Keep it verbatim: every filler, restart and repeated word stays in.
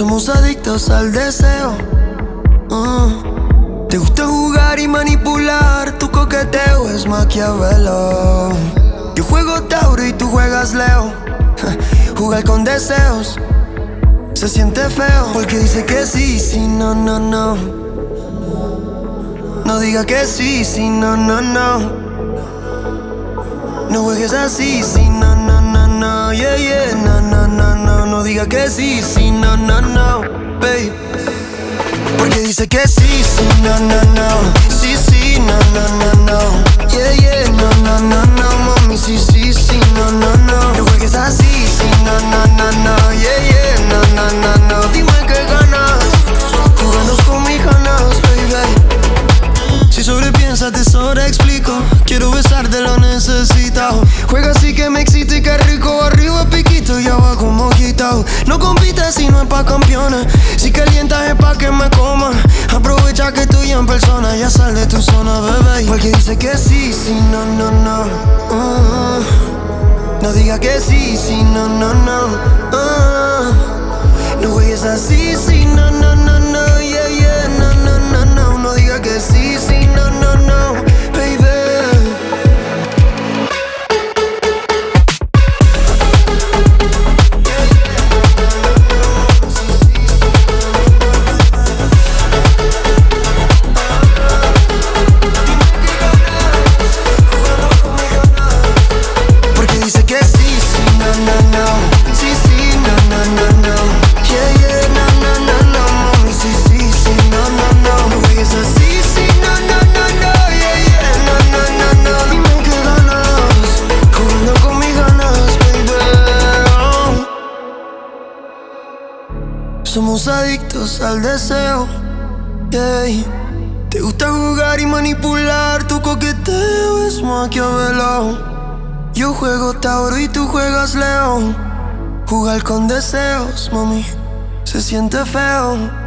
Somos adictos al deseo. uh. Te gusta jugar y manipular. Tu coqueteo es Maquiavelo. Yo juego Tauro y tú juegas Leo. Jugar con deseos se siente feo, porque dice que sí, sí, no, no, no. No diga que sí, sí, no, no, no. No juegues así, sí, no, no, no, no. Yeah, yeah, no, no, no, no. No diga que sí, sí, no, no, no. Babe, porque dice que sí, sí, no, no, no. Sí, sí, no, no, no, no. Yeah, yeah, no, no, no, no. Mami, sí, sí, sí, no, no, no. No juegues así, sí, no, no, no, no. Yeah, yeah, no, no, no, no. Dime que ganas jugando con mis ganas, baby. Si sobrepiensas te sobreexplico. Quiero besarte, lo necesito. Juega así que me excita y que rico. Arriba piquito y abajo mojito. No compites si no es pa' campeones. Si calientas es pa' que me comas. Aprovecha que estoy en persona. Ya sal de tu zona, bebé. Porque dice que sí, sí, no, no, no. uh, No diga que sí, sí, no, no, no. uh, No juegues así, sí, no, no, no, no. Yeah, yeah, no, no, no, no. No diga que sí, sí, no, no, no. Baby, somos adictos al deseo. Yeah. Te gusta jugar y manipular. Tu coqueteo es Maquiavelo. Yo juego Tauro y tú juegas Leo. Jugar con deseos, mami, se siente feo.